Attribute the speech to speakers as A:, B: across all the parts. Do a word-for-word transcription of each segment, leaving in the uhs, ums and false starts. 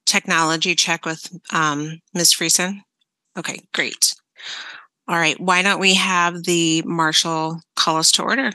A: technology check with um, Miz Friesen? Okay, great. All right, why don't we have the marshal call us to order?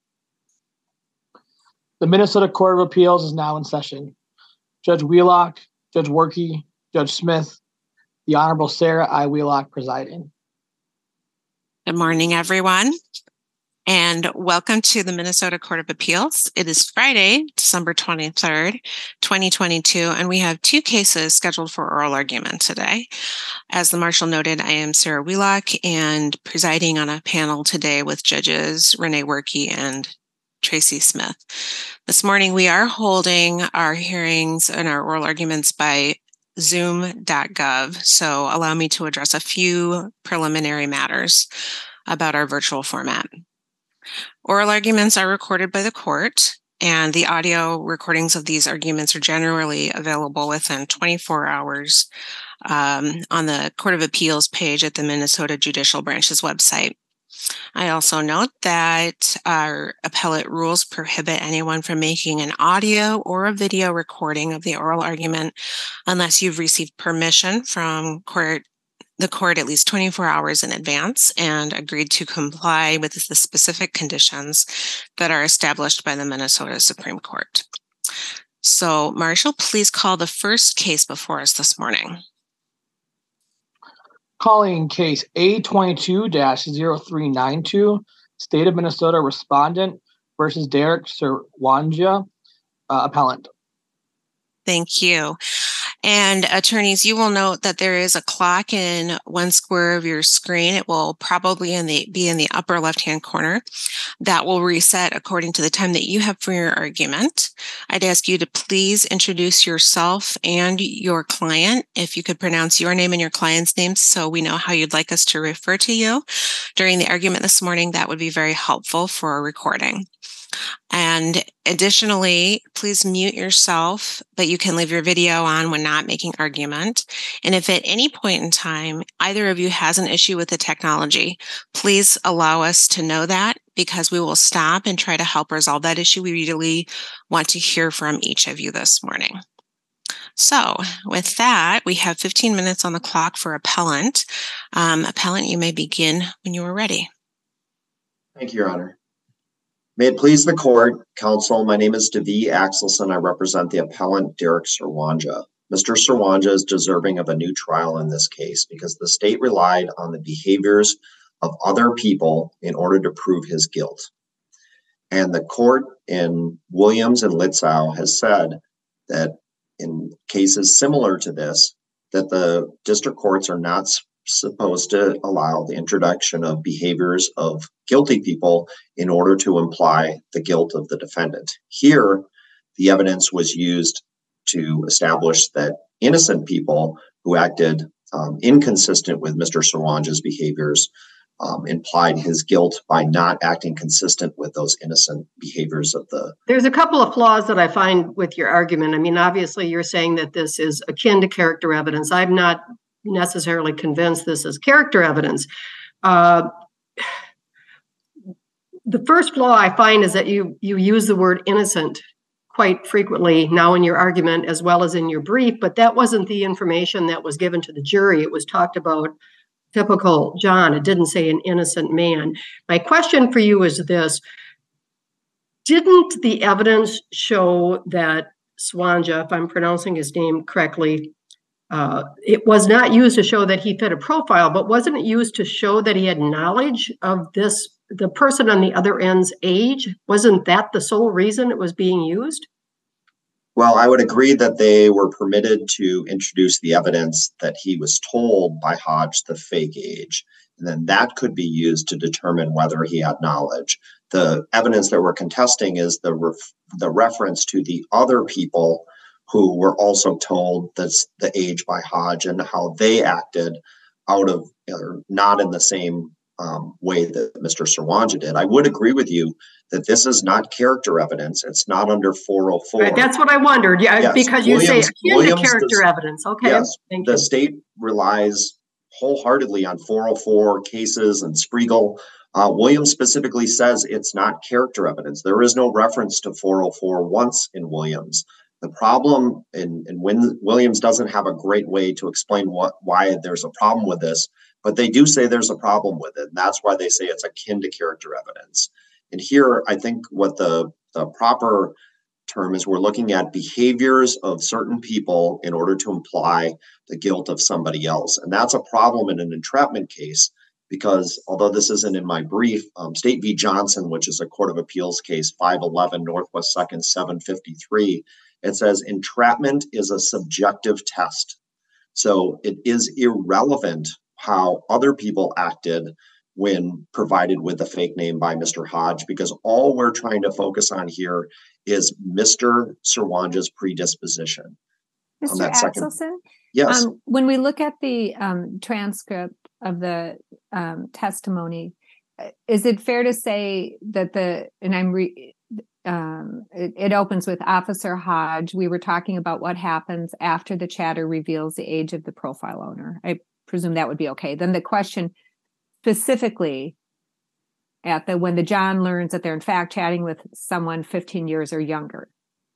B: The Minnesota Court of Appeals is now in session. Judge Wheelock, Judge Werke, Judge Smith, the Honorable Sarah I. Wheelock presiding.
A: Good morning, everyone, and welcome to the Minnesota Court of Appeals. It is Friday, December twenty-third, twenty twenty-two, and we have two cases scheduled for oral argument today. As the marshal noted, I am Sarah Wheelock and presiding on a panel today with Judges Renee Werke and Tracy Smith. This morning, we are holding our hearings and our oral arguments by zoom dot gov, so allow me to address a few preliminary matters about our virtual format. Oral arguments are recorded by the court, and the audio recordings of these arguments are generally available within twenty-four hours um, on the Court of Appeals page at the Minnesota Judicial Branch's website. I also note that our appellate rules prohibit anyone from making an audio or a video recording of the oral argument unless you've received permission from court, the court at least twenty-four hours in advance and agreed to comply with the specific conditions that are established by the Minnesota Supreme Court. So, Marshal, please call the first case before us this morning.
B: Calling case A twenty-two dash zero three nine two, State of Minnesota Respondent versus Derek Serwanja, uh, Appellant.
A: Thank you. And attorneys, you will note that there is a clock in one square of your screen. It will probably in the, be in the upper left-hand corner. That will reset according to the time that you have for your argument. I'd ask you to please introduce yourself and your client, if you could pronounce your name and your client's name so we know how you'd like us to refer to you during the argument this morning. That would be very helpful for a recording. And additionally, please mute yourself, but you can leave your video on when not making argument. And if at any point in time, either of you has an issue with the technology, please allow us to know that because we will stop and try to help resolve that issue. We really want to hear from each of you this morning. So with that, we have fifteen minutes on the clock for appellant. Um, appellant, you may begin when you are ready.
C: Thank you, Your Honor. May it please the court, counsel, my name is Devi Axelson. I represent the appellant Derek Serwanja. Mister Serwanja is deserving of a new trial in this case because the state relied on the behaviors of other people in order to prove his guilt. And the court in Williams and Litzow has said that in cases similar to this, that the district courts are not supposed to allow the introduction of behaviors of guilty people in order to imply the guilt of the defendant. Here, the evidence was used to establish that innocent people who acted um, inconsistent with Mister Serwanja's behaviors um, implied his guilt by not acting consistent with those innocent behaviors of the...
D: There's a couple of flaws that I find with your argument. I mean, obviously, you're saying that this is akin to character evidence. I'm not necessarily convinced this is character evidence. Uh, the first flaw I find is that you you use the word innocent quite frequently now in your argument as well as in your brief, but that wasn't the information that was given to the jury. It was talked about typical John. It didn't say an innocent man. My question for you is this. Didn't the evidence show that Serwanja, if I'm pronouncing his name correctly, Uh, it was not used to show that he fit a profile, but wasn't it used to show that he had knowledge of this, the person on the other end's age? Wasn't that the sole reason it was being used?
C: Well, I would agree that they were permitted to introduce the evidence that he was told by Hodge the fake age, and then that could be used to determine whether he had knowledge. The evidence that we're contesting is the ref- the reference to the other people who were also told that's the age by Hodge and how they acted out of, or not in the same um, way that Mister Serwanja did. I would agree with you that this is not character evidence. It's not under four oh four.
D: Right, that's what I wondered. Yeah, yes. Because you Williams, say akin Williams, to character the, evidence. Okay.
C: Yes,
D: Thank
C: the
D: you.
C: state relies wholeheartedly on four oh four cases and Spriegel. Uh, Williams specifically says it's not character evidence. There is no reference to four oh four once in Williams. The problem, and, and when Williams doesn't have a great way to explain what why there's a problem with this, but they do say there's a problem with it. And that's why they say it's akin to character evidence. And here, I think what the, the proper term is, we're looking at behaviors of certain people in order to imply the guilt of somebody else. And that's a problem in an entrapment case, because although this isn't in my brief, um, State v. Johnson, which is a Court of Appeals case, five eleven Northwest second, seven fifty-three, it says entrapment is a subjective test. So it is irrelevant how other people acted when provided with the fake name by Mister Hodge, because all we're trying to focus on here is Mister Serwanja's predisposition.
E: Mister Axelson?
C: Yes.
E: Um, when we look at the um, transcript of the um, testimony, is it fair to say that the, and I'm, re, um, it, it opens with Officer Hodge. We were talking about what happens after the chatter reveals the age of the profile owner. I presume that would be okay. Then the question specifically at the, when the John learns that they're in fact chatting with someone fifteen years or younger.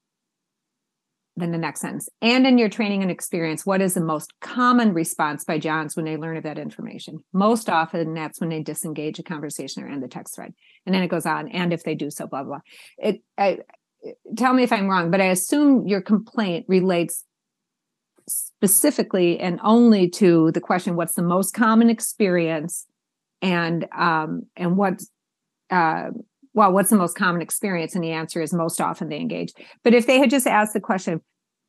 E: Then the next sentence. And in your training and experience, what is the most common response by Johns when they learn of that information? Most often, that's when they disengage a conversation or end the text thread. And then it goes on, and if they do so, blah, blah. It, I, tell me if I'm wrong, but I assume your complaint relates specifically and only to the question, what's the most common experience, and um, and what, uh, well, what's the most common experience? And the answer is most often they engage. But if they had just asked the question,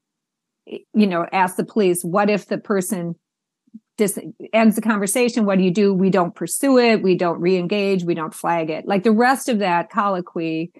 E: you know, ask the police, what if the person dis- ends the conversation? What do you do? We don't pursue it. We don't re-engage. We don't flag it. Like the rest of that colloquy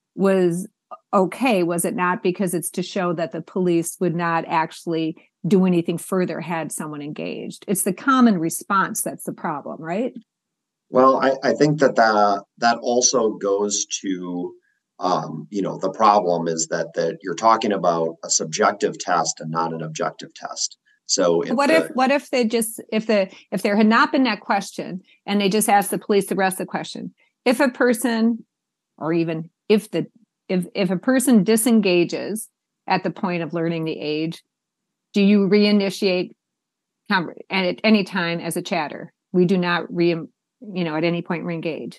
E: was okay, was it not? Because it's to show that the police would not actually do anything further had someone engaged. It's the common response that's the problem, right?
C: Well, I, I think that, that that also goes to, um, you know, the problem is that that you're talking about a subjective test and not an objective test. So if
E: what
C: the,
E: if what if they just if the if there had not been that question and they just asked the police the rest of the question? If a person, or even if the if if a person disengages at the point of learning the age, do you reinitiate and at any time as a chatter? We do not re you know, at any point re-engage.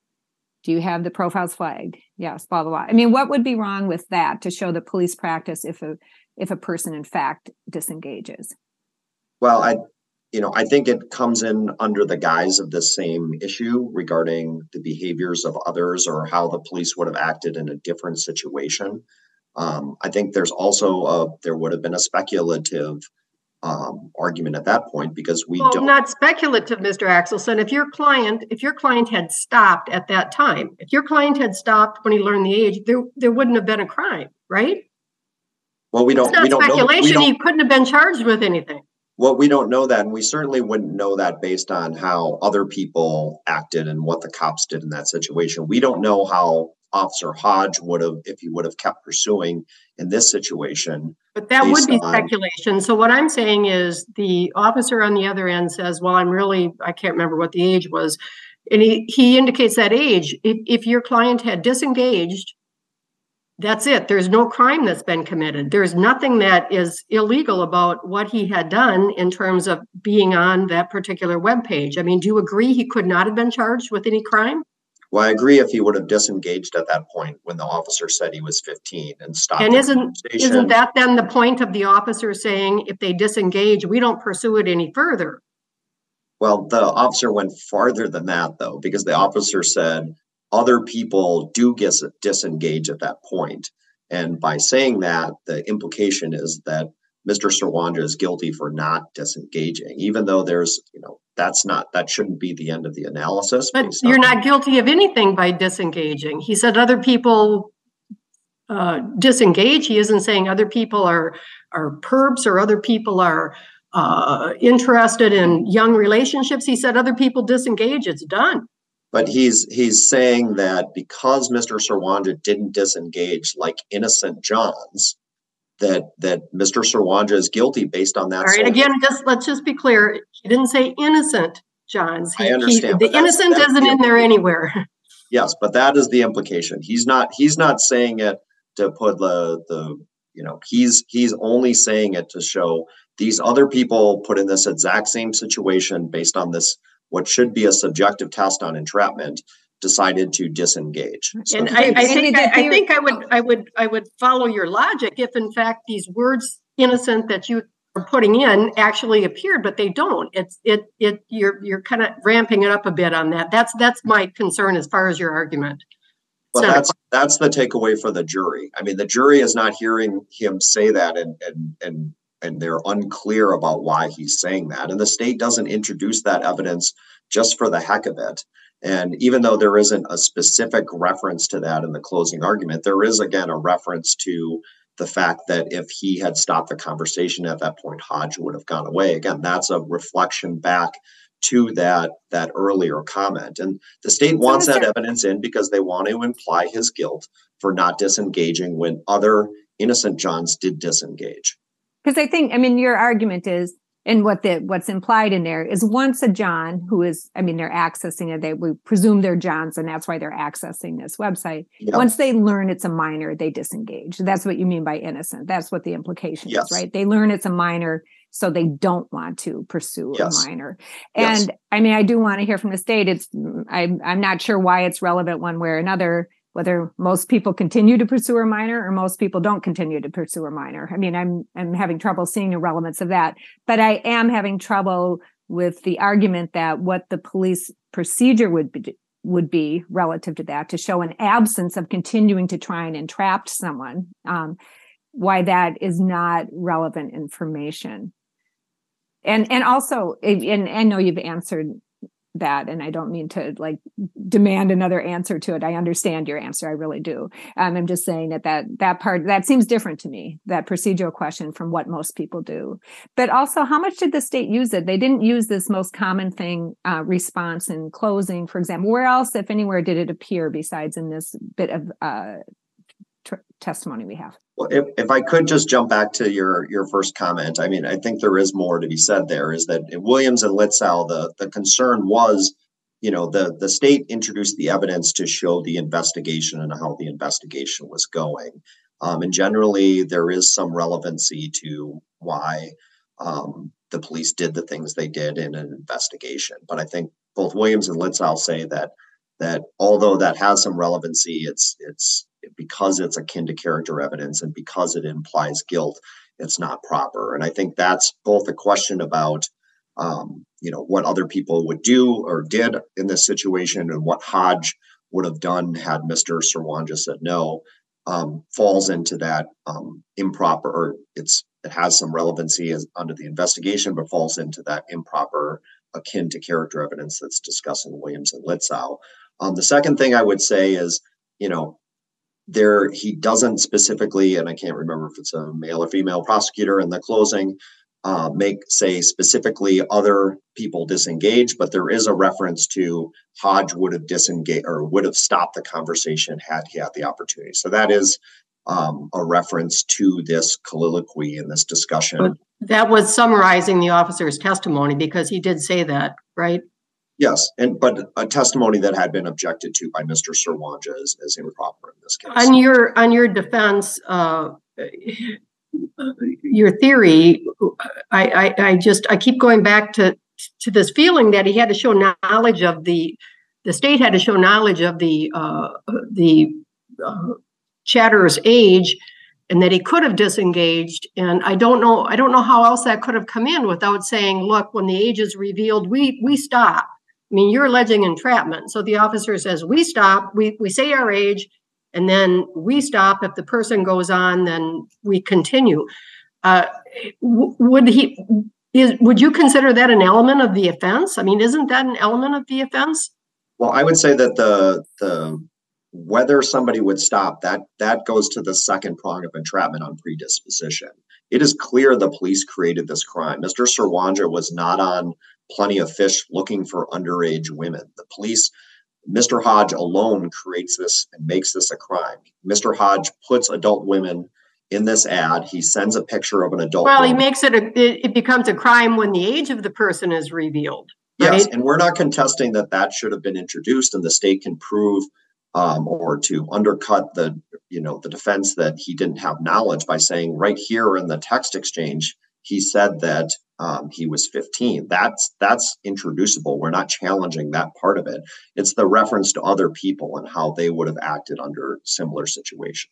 E: Do you have the profiles flagged? Yes, blah, blah, blah. I mean, what would be wrong with that to show the police practice if a if a person in fact disengages?
C: Well, I, you know, I think it comes in under the guise of the same issue regarding the behaviors of others or how the police would have acted in a different situation. Um, I think there's also a, there would have been a speculative Um, argument at that point, because we
D: well,
C: don't.
D: Not speculative, Mister Axelson. If your client, if your client had stopped at that time, if your client had stopped when he learned the age, there there wouldn't have been a crime, right?
C: Well, we don't.
D: It's not
C: we don't
D: speculation.
C: Know, we
D: He
C: don't,
D: couldn't have been charged with anything.
C: Well, we don't know that, and we certainly wouldn't know that based on how other people acted and what the cops did in that situation. We don't know how Officer Hodge would have, if he would have kept pursuing in this situation.
D: But that would be
C: on,
D: speculation. So what I'm saying is the officer on the other end says, well, I'm really, I can't remember what the age was. And he, he indicates that age. If, if your client had disengaged, that's it. There's no crime that's been committed. There's nothing that is illegal about what he had done in terms of being on that particular webpage. I mean, do you agree he could not have been charged with any crime?
C: Well, I agree if he would have disengaged at that point when the officer said he was fifteen and stopped.
D: And isn't isn't that then the point of the officer saying if they disengage, we don't pursue it any further?
C: Well, the officer went farther than that, though, because the officer said other people do get disengage at that point. And by saying that, the implication is that Mister Serwanja is guilty for not disengaging, even though there's, you know, that's not, that shouldn't be the end of the analysis.
D: But you're not guilty of anything by disengaging. He said other people uh, disengage. He isn't saying other people are, are perps or other people are uh, interested in young relationships. He said other people disengage. It's done.
C: But he's he's saying that because Mister Serwanja didn't disengage like innocent Johns, that that Mister Serwanja is guilty based on that.
D: All right, again, just let's just be clear. He didn't say innocent Johns. He,
C: I understand.
D: He, the innocent isn't the in there anywhere.
C: Yes, but that is the implication. He's not he's not saying it to put the the You know, he's he's only saying it to show these other people put in this exact same situation based on this, what should be a subjective test on entrapment, decided to disengage.
D: So and I, I think I, I think I would I would I would follow your logic if in fact these words innocent that you are putting in actually appeared, but they don't. It's it it you're you're kind of ramping it up a bit on that. That's that's my concern as far as your argument.
C: Well, that's that's the takeaway for the jury. I mean, the jury is not hearing him say that, and and and and they're unclear about why he's saying that. And the state doesn't introduce that evidence just for the heck of it. And even though there isn't a specific reference to that in the closing argument, there is again a reference to the fact that if he had stopped the conversation at that point, Hodge would have gone away. Again, that's a reflection back to that that earlier comment. And the state wants that evidence in because they want to imply his guilt for not disengaging when other innocent Johns did disengage.
E: Because I think, I mean, your argument is, and what the what's implied in there is once a John who is, I mean, they're accessing it, they we presume they're Johns, and that's why they're accessing this website. Yep. Once they learn it's a minor, they disengage. That's what you mean by innocent. That's what the implication yes. is, right? They learn it's a minor, so they don't want to pursue yes. a minor. And yes. I mean, I do want to hear from the state. It's I'm I'm not sure why it's relevant one way or another, whether most people continue to pursue a minor or most people don't continue to pursue a minor. I mean, I'm I'm having trouble seeing the relevance of that, but I am having trouble with the argument that what the police procedure would be would be relative to that, to show an absence of continuing to try and entrap someone, um, why that is not relevant information. And and also, and I know you've answered that, and I don't mean to like demand another answer to it. I understand your answer. I really do. Um, I'm just saying that, that that part, that seems different to me, that procedural question from what most people do. But also, how much did the state use it? They didn't use this most common thing uh, response in closing, for example. Where else, if anywhere, did it appear besides in this bit of uh, tr- testimony we have?
C: Well, if, if I could just jump back to your, your first comment, I mean, I think there is more to be said there, is that in Williams and Litzow, the, the concern was, you know, the, the state introduced the evidence to show the investigation and how the investigation was going. Um, and generally, there is some relevancy to why um, the police did the things they did in an investigation. But I think both Williams and Litzow say that that although that has some relevancy, it's it's because it's akin to character evidence and because it implies guilt, it's not proper. And I think that's both a question about, um, you know, what other people would do or did in this situation and what Hodge would have done had Mister Serwanja said no, um, falls into that um, improper, or it's it has some relevancy as under the investigation, but falls into that improper akin to character evidence that's discussed in Williams and Litzow. Um, the second thing I would say is, you know, there he doesn't specifically, and I can't remember if it's a male or female prosecutor in the closing, uh, make say specifically other people disengage, but there is a reference to Hodge would have disengaged or would have stopped the conversation had he had the opportunity. So that is um, a reference to this colloquy and this discussion.
D: But that was summarizing the officer's testimony because he did say that, right?
C: Yes, and but a testimony that had been objected to by Mister Serwanja is, is improper in this case.
D: On your on your defense, uh, your theory, I, I I just I keep going back to to this feeling that he had to show knowledge of the the state had to show knowledge of the uh, the uh, chatter's age, and that he could have disengaged. And I don't know I don't know how else that could have come in without saying, look, when the age is revealed, we we stop. I mean, you're alleging entrapment. So the officer says, we stop, we, we say our age, and then we stop. If the person goes on, then we continue. Uh, w- would he, is, would you consider that an element of the offense? I mean, isn't that an element of the offense?
C: Well, I would say that the, the, whether somebody would stop, that, that goes to the second prong of entrapment on predisposition. It is clear the police created this crime. Mister Serwanja was not on Plenty of Fish looking for underage women. The police, Mister Hodge alone creates this and makes this a crime. Mister Hodge puts adult women in this ad. He sends a picture of an adult
D: Well,
C: woman.
D: he makes it, a, it, it becomes a crime when the age of the person is revealed. Right?
C: Yes, and we're not contesting that that should have been introduced and the state can prove um, or to undercut the, you know, the defense that he didn't have knowledge by saying right here in the text exchange, he said that um, he was fifteen. That's that's introducible. We're not challenging that part of it. It's the reference to other people and how they would have acted under similar situation.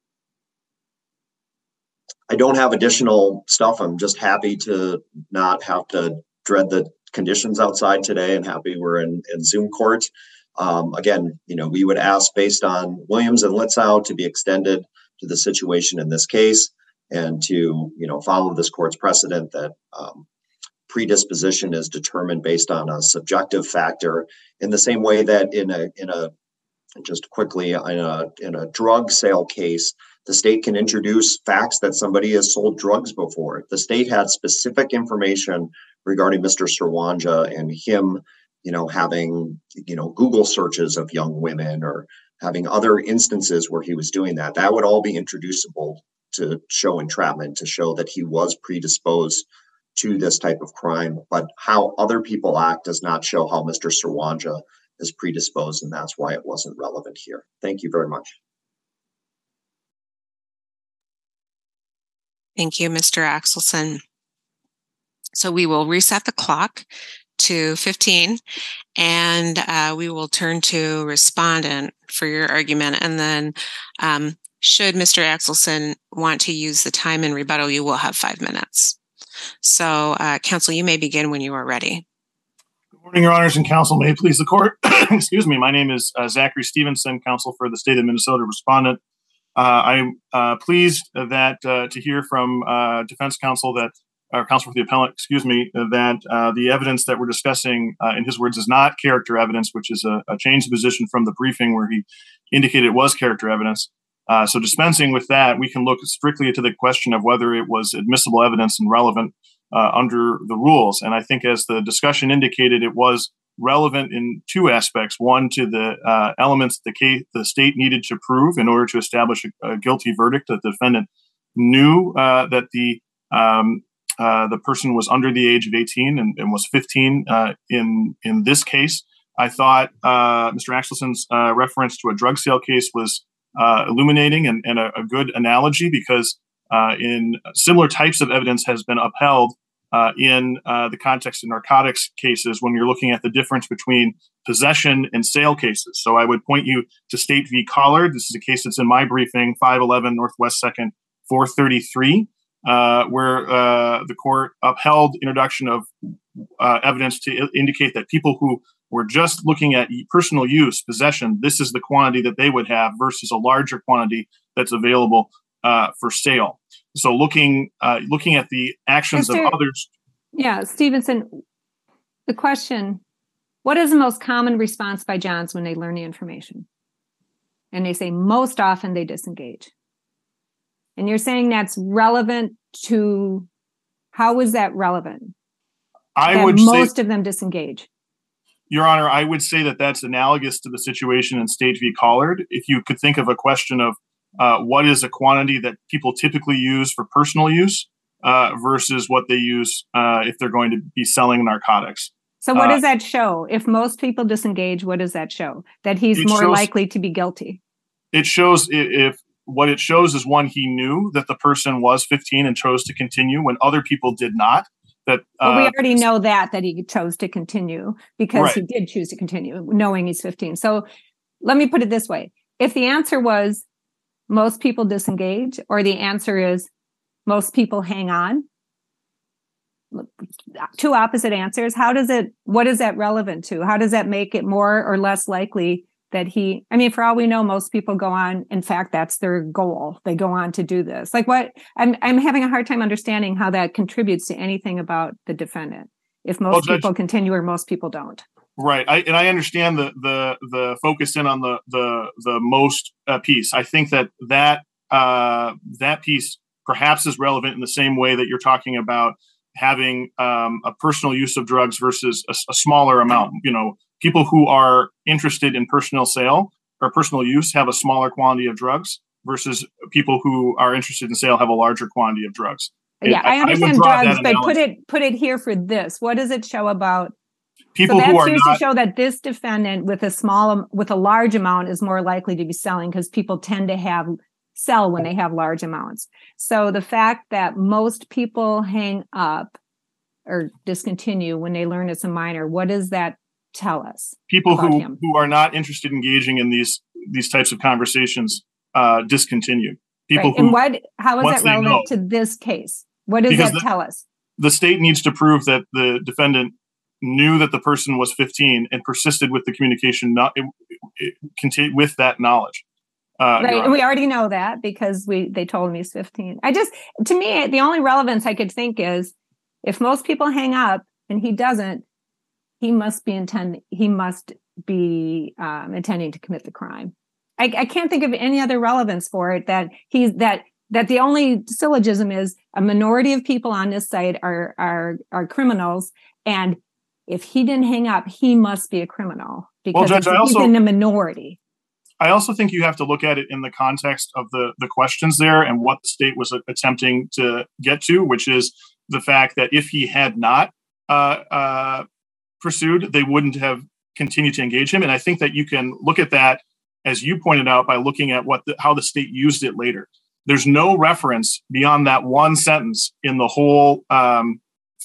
C: I don't have additional stuff. I'm just happy to not have to dread the conditions outside today and happy we're in, in Zoom court. Um, again, you know, we would ask based on Williams and Litzow to be extended to the situation in this case and to, you know, follow this court's precedent that um, predisposition is determined based on a subjective factor in the same way that in a, in a, just quickly in a, in a drug sale case, the state can introduce facts that somebody has sold drugs before. The state had specific information regarding Mister Serwanja and him, you know, having, you know, Google searches of young women or having other instances where he was doing that. That would all be introducible to show entrapment, to show that he was predisposed to this type of crime. But how other people act does not show how Mister Serwanja is predisposed, and that's why it wasn't relevant here. Thank you very much.
A: Thank you, Mister Axelson. So we will reset the clock to fifteen, and uh, we will turn to respondent for your argument. And then um, should Mister Axelson want to use the time in rebuttal, you will have five minutes. So uh, counsel, you may begin when you are ready.
F: Good morning, Your Honors and counsel. May it please the court. Excuse me. My name is uh, Zachary Stevenson, counsel for the state of Minnesota respondent. Uh, I'm uh, pleased that uh, to hear from uh, defense counsel that, or counsel for the appellant, excuse me, that uh, the evidence that we're discussing, uh, in his words, is not character evidence, which is a, a change of position from the briefing where he indicated it was character evidence. Uh, so dispensing with that, we can look strictly to the question of whether it was admissible evidence and relevant uh, under the rules. And I think as the discussion indicated, it was relevant in two aspects. One, to the uh, elements the case the state needed to prove in order to establish a, a guilty verdict. That the defendant knew uh, that the um, uh, the person was under the age of eighteen and, and was fifteen uh, in in this case. I thought uh, Mister Axelson's uh, reference to a drug sale case was uh, illuminating and, and a, a good analogy, because uh, in similar types of evidence has been upheld Uh, in uh, the context of narcotics cases when you're looking at the difference between possession and sale cases. So I would point you to State v. Collard. This is a case that's in my briefing, five eleven Northwest second, four thirty-three, uh, where uh, the court upheld introduction of uh, evidence to I- indicate that people who were just looking at personal use, possession, this is the quantity that they would have versus a larger quantity that's available uh, for sale. So looking uh, looking at the actions Mister of others.
E: Yeah, Stevenson, the question, what is the most common response by Johns when they learn the information? And they say most often they disengage. And you're saying that's relevant to, how is that relevant?
F: I
E: that
F: would
E: most
F: say,
E: of them disengage.
F: Your Honor, I would say that that's analogous to the situation in State v. Collard. If you could think of a question of Uh, what is a quantity that people typically use for personal use uh, versus what they use uh, if they're going to be selling narcotics.
E: So what
F: uh,
E: does that show? If most people disengage, what does that show? That he's more
F: shows,
E: likely to be guilty.
F: It shows if, if what it shows is, one, he knew that the person was fifteen and chose to continue when other people did not. That uh,
E: well, we already know that, that he chose to continue because
F: right.
E: he did choose to continue knowing he's fifteen. So let me put it this way. If the answer was, most people disengage, or the answer is most people hang on, two opposite answers. How does it, what is that relevant to? How does that make it more or less likely that he, I mean, for all we know, most people go on. In fact, that's their goal. They go on to do this. Like what, I'm, I'm having a hard time understanding how that contributes to anything about the defendant. If most well, people Judge, continue or most people don't.
F: Right, I, and I understand the the the focus in on the the the most uh, piece. I think that that uh, that piece perhaps is relevant in the same way that you're talking about having um, a personal use of drugs versus a, a smaller amount. You know, people who are interested in personal sale or personal use have a smaller quantity of drugs versus people who are interested in sale have a larger quantity of drugs.
E: Yeah, it, I understand I drugs, but put it put it here for this. What does it show about
F: People
E: so
F: who are
E: that's
F: not
E: to show that this defendant with a small, with a large amount is more likely to be selling, because people tend to have sell when they have large amounts. So the fact that most people hang up or discontinue when they learn it's a minor, what does that tell us?
F: People who,
E: him?
F: who are not interested in engaging in these these types of conversations uh, discontinue. People
E: right.
F: who,
E: and what? How is that relevant
F: know,
E: to this case? What does that
F: the,
E: tell us?
F: The state needs to prove that the defendant knew that the person was fifteen and persisted with the communication not it, it, it, with that knowledge. Uh,
E: right, and we already know that because we they told me he's fifteen. I just, to me, the only relevance I could think is if most people hang up and he doesn't, he must be intend he must be um, intending to commit the crime. I, I can't think of any other relevance for it that he's that that the only syllogism is a minority of people on this site are are are criminals, and if he didn't hang up, he must be a criminal because
F: well, Judge, I also,
E: he's in the minority.
F: I also think you have to look at it in the context of the, the questions there and what the state was attempting to get to, which is the fact that if he had not uh, uh, pursued, they wouldn't have continued to engage him. And I think that you can look at that, as you pointed out, by looking at what the, how the state used it later. There's no reference beyond that one sentence in the whole um,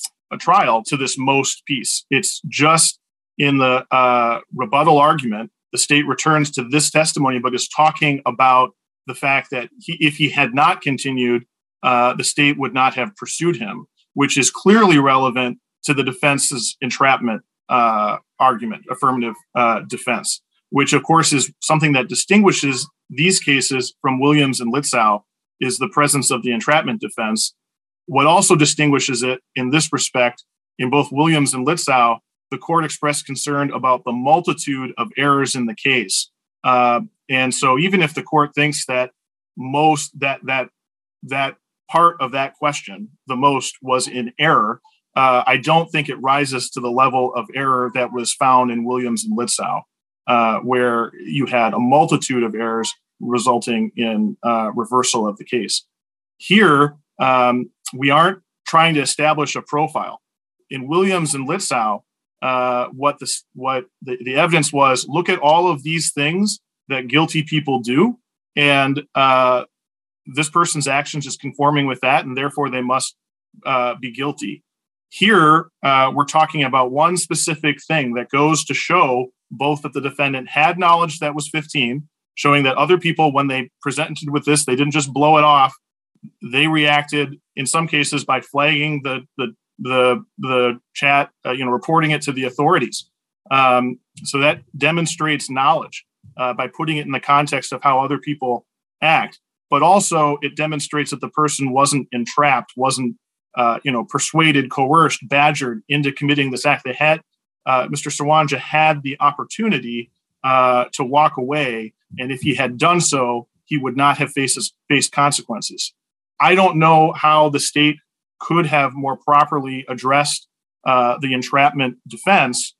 F: trial to this most piece. It's just in the uh, rebuttal argument. The state returns to this testimony, but is talking about the fact that he, if he had not continued, uh, the state would not have pursued him, which is clearly relevant to the defense's entrapment uh, argument, affirmative uh, defense, which, of course, is something that distinguishes these cases from Williams and Litzow, is the presence of the entrapment defense. What also distinguishes it in this respect, in both Williams and Litzow, the court expressed concern about the multitude of errors in the case. Uh, and so even if the court thinks that most that that that part of that question, the most, was in error, uh, I don't think it rises to the level of error that was found in Williams and Litzow, uh, where you had a multitude of errors resulting in uh, reversal of the case. Here, um, we aren't trying to establish a profile. In Williams and Litzow, Uh, what the what the, the evidence was, look at all of these things that guilty people do, and uh, this person's actions is conforming with that, and therefore they must uh, be guilty. Here, uh, we're talking about one specific thing that goes to show both that the defendant had knowledge that was fifteen, showing that other people, when they presented with this, they didn't just blow it off. They reacted, in some cases, by flagging the the the the chat, uh, you know, reporting it to the authorities. Um, so that demonstrates knowledge uh, by putting it in the context of how other people act. But also it demonstrates that the person wasn't entrapped, wasn't, uh, you know, persuaded, coerced, badgered into committing this act. They had, uh, Mister Sirwanja had the opportunity uh, to walk away. And if he had done so, he would not have faced, faced consequences. I don't know how the state could have more properly addressed uh, the entrapment defense,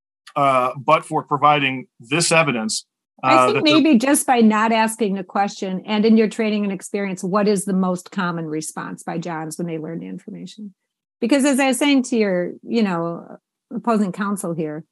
F: uh, but for providing this evidence. Uh,
E: I think maybe just by not asking the question, and in your training and experience, what is the most common response by Johns when they learn the information? Because as I was saying to your, you know, opposing counsel here,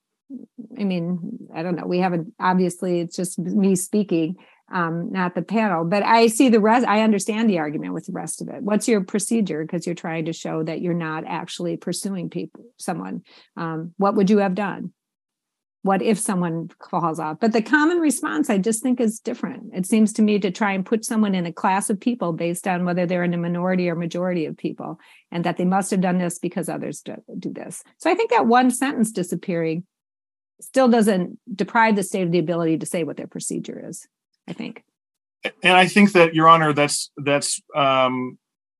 E: I mean, I don't know, we haven't, obviously it's just me speaking, um, not the panel, but I see the rest, I understand the argument with the rest of it. What's your procedure? Because you're trying to show that you're not actually pursuing people, someone. Um, what would you have done? What if someone calls out? But the common response, I just think, is different. It seems to me to try and put someone in a class of people based on whether they're in a minority or majority of people, and that they must have done this because others do, do this. So I think that one sentence disappearing still doesn't deprive the state of the ability to say what their procedure is, I think.
F: And I think that, Your Honor, that's that's um,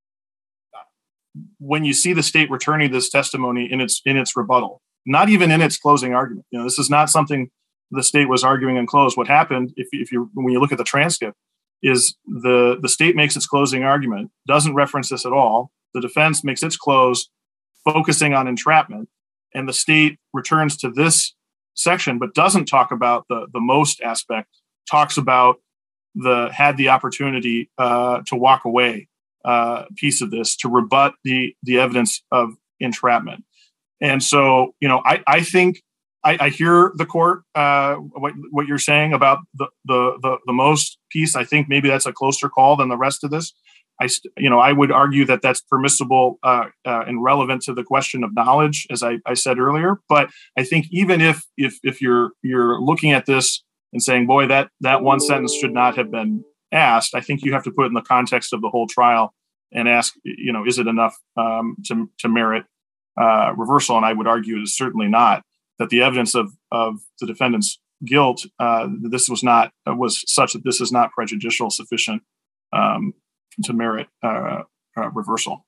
F: when you see the state returning this testimony in its in its rebuttal, not even in its closing argument. You know, this is not something the state was arguing in close. What happened, if if you when you look at the transcript, is the the state makes its closing argument, doesn't reference this at all. The defense makes its close, focusing on entrapment, and the state returns to this section, but doesn't talk about the the most aspect. Talks about the had the opportunity uh, to walk away uh, piece of this to rebut the the evidence of entrapment. And so, you know, I, I think I, I hear the court, uh, what, what you're saying about the, the, the, the most piece. I think maybe that's a closer call than the rest of this. I, you know, I would argue that that's permissible uh, uh, and relevant to the question of knowledge, as I, I said earlier. But I think even if if if you're you're looking at this and saying, boy, that that one sentence should not have been asked, I think you have to put it in the context of the whole trial and ask, you know, is it enough um, to to merit uh, reversal? And I would argue it is certainly not. That the evidence of of the defendant's guilt, uh, this was not was such that this is not prejudicial sufficient um, to merit uh, uh, reversal.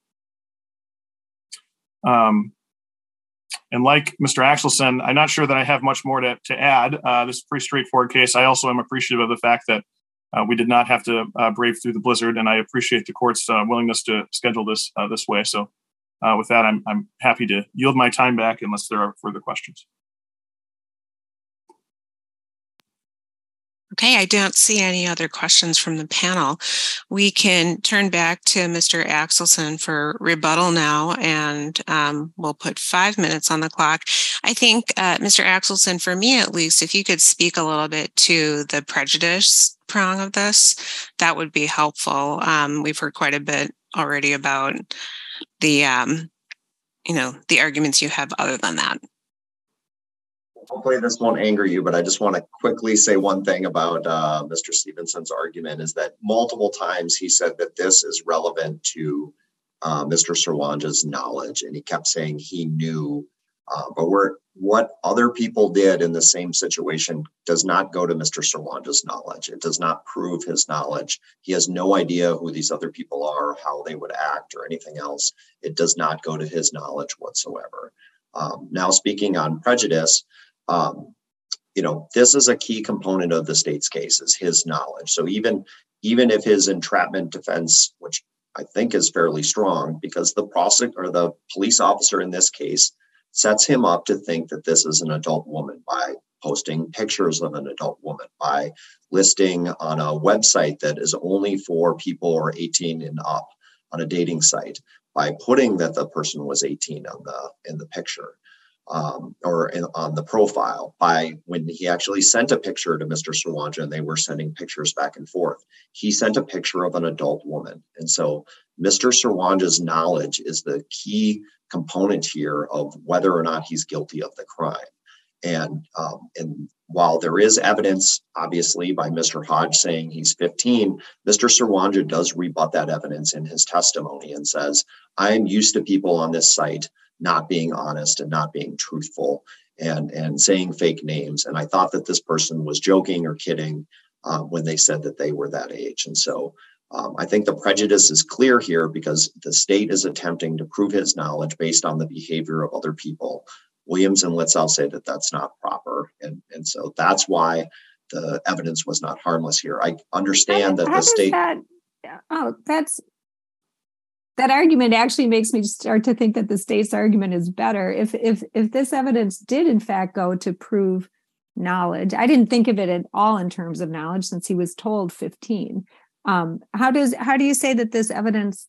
F: Um, and like Mister Axelson, I'm not sure that I have much more to, to add. Uh, this is a pretty straightforward case. I also am appreciative of the fact that uh, we did not have to uh, brave through the blizzard, and I appreciate the court's uh, willingness to schedule this uh, this way. So uh, with that, I'm, I'm happy to yield my time back unless there are further questions.
A: Okay, I don't see any other questions from the panel. We can turn back to Mister Axelson for rebuttal now, and um, we'll put five minutes on the clock. I think, uh, Mister Axelson, for me at least, if you could speak a little bit to the prejudice prong of this, that would be helpful. Um, we've heard quite a bit already about the, um, you know, the arguments you have other than that.
C: Hopefully this won't anger you, but I just want to quickly say one thing about uh, Mister Stevenson's argument is that multiple times he said that this is relevant to uh, Mister Serwanja's knowledge, and he kept saying he knew, uh, but we're, what other people did in the same situation does not go to Mister Serwanja's knowledge. It does not prove his knowledge. He has no idea who these other people are, how they would act, or anything else. It does not go to his knowledge whatsoever. Um, now, speaking on prejudice, Um, you know, this is a key component of the state's case, is his knowledge. So even, even if his entrapment defense, which I think is fairly strong, because the prosecutor or the police officer in this case sets him up to think that this is an adult woman by posting pictures of an adult woman, by listing on a website that is only for people who are eighteen and up on a dating site, by putting that the person was eighteen on the in the picture. Um, or in, on the profile, by when he actually sent a picture to Mister Serwanja and they were sending pictures back and forth, he sent a picture of an adult woman. And so Mister Serwanja's knowledge is the key component here of whether or not he's guilty of the crime. And, um, and while there is evidence, obviously, by Mister Hodge saying he's fifteen, Mister Serwanja does rebut that evidence in his testimony and says, I'm used to people on this site not being honest and not being truthful and, and saying fake names. And I thought that this person was joking or kidding uh, when they said that they were that age. And so um, I think the prejudice is clear here because the state is attempting to prove his knowledge based on the behavior of other people. Williams and Litzow say that that's not proper. And, and so that's why the evidence was not harmless here. I understand
E: how,
C: that
E: how
C: the state...
E: That, oh, that's... That argument actually makes me start to think that the state's argument is better. If if if this evidence did in fact go to prove knowledge, I didn't think of it at all in terms of knowledge since he was told fifteen. Um, how does how do you say that this evidence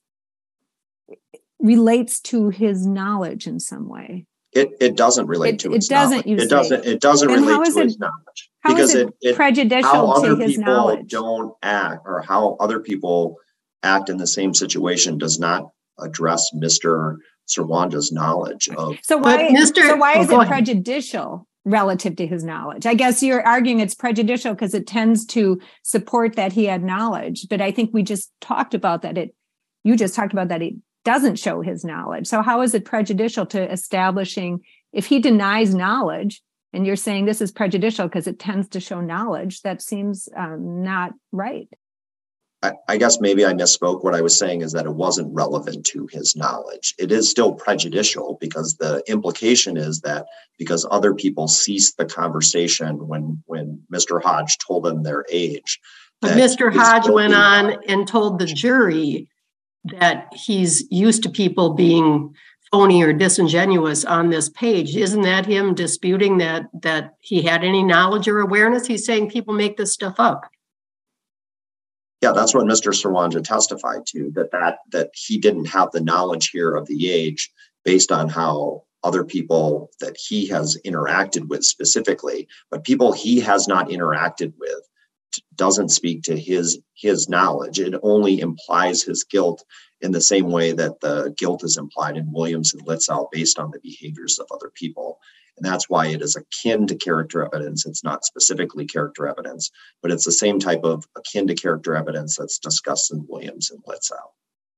E: relates to his knowledge in some way?
C: It it doesn't relate
E: it,
C: to
E: it
C: his
E: doesn't,
C: knowledge.
E: You
C: it doesn't it doesn't
E: then
C: relate to
E: it,
C: his knowledge
E: how
C: because
E: is it,
C: it, it
E: prejudicial
C: how other
E: to his
C: people
E: knowledge
C: don't act or how other people act in the same situation does not address Mister Serwanja's knowledge of.
E: So why,
D: Mister
E: so why
D: oh,
E: is it
D: ahead.
E: prejudicial relative to his knowledge? I guess you're arguing it's prejudicial because it tends to support that he had knowledge. But I think we just talked about that. It, you just talked about that it doesn't show his knowledge. So how is it prejudicial to establishing if he denies knowledge and you're saying this is prejudicial because it tends to show knowledge? That seems um, not right.
C: I guess maybe I misspoke. What I was saying is that it wasn't relevant to his knowledge. It is still prejudicial because the implication is that because other people ceased the conversation when, when Mister Hodge told them their age.
D: But Mister Hodge went on and told the jury that he's used to people being phony or disingenuous on this page. Isn't that him disputing that, that he had any knowledge or awareness? He's saying people make this stuff up.
C: Yeah, that's what Mister Serwanja testified to, that, that that he didn't have the knowledge here of the age based on how other people that he has interacted with specifically, but people he has not interacted with doesn't speak to his his knowledge. It only implies his guilt in the same way that the guilt is implied in Williams and Litzow based on the behaviors of other people. And that's why it is akin to character evidence. It's not specifically character evidence, but it's the same type of akin to character evidence that's discussed in Williams and Litzow.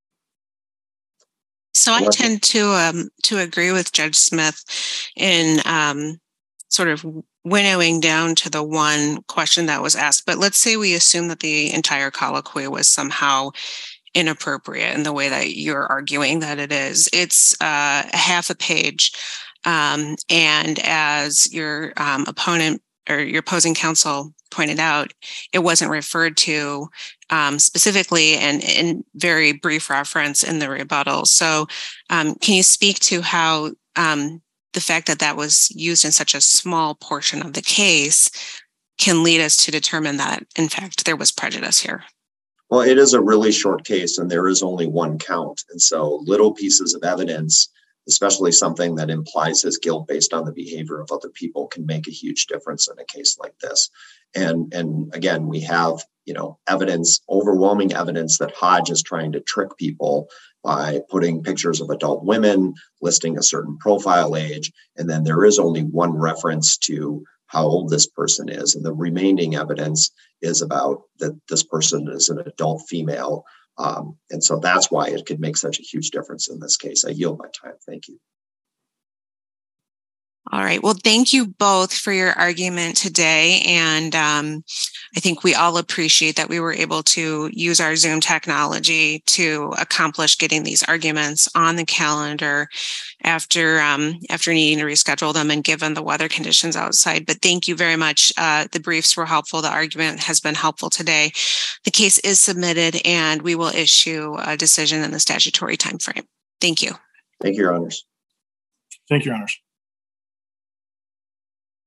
A: So I tend to um, to agree with Judge Smith in um, sort of winnowing down to the one question that was asked. But let's say we assume that the entire colloquy was somehow inappropriate in the way that you're arguing that it is. It's uh, half a page. Um, and as your um, opponent or your opposing counsel pointed out, it wasn't referred to um, specifically and in very brief reference in the rebuttal. So um, can you speak to how um, the fact that that was used in such a small portion of the case can lead us to determine that, in fact, there was prejudice here?
C: Well, it is a really short case and there is only one count. And so little pieces of evidence, especially something that implies his guilt based on the behavior of other people, can make a huge difference in a case like this. And, and again, we have, you know, evidence, overwhelming evidence that Hodge is trying to trick people by putting pictures of adult women, listing a certain profile age, and then there is only one reference to how old this person is. And the remaining evidence is about that this person is an adult female. Um, and so that's why it could make such a huge difference in this case. I yield my time. Thank you.
A: All right. Well, thank you both for your argument today. And um, I think we all appreciate that we were able to use our Zoom technology to accomplish getting these arguments on the calendar after um, after needing to reschedule them and given the weather conditions outside. But thank you very much. Uh, the briefs were helpful. The argument has been helpful today. The case is submitted and we will issue a decision in the statutory timeframe. Thank you.
C: Thank you, Your Honors.
F: Thank you, Your Honors.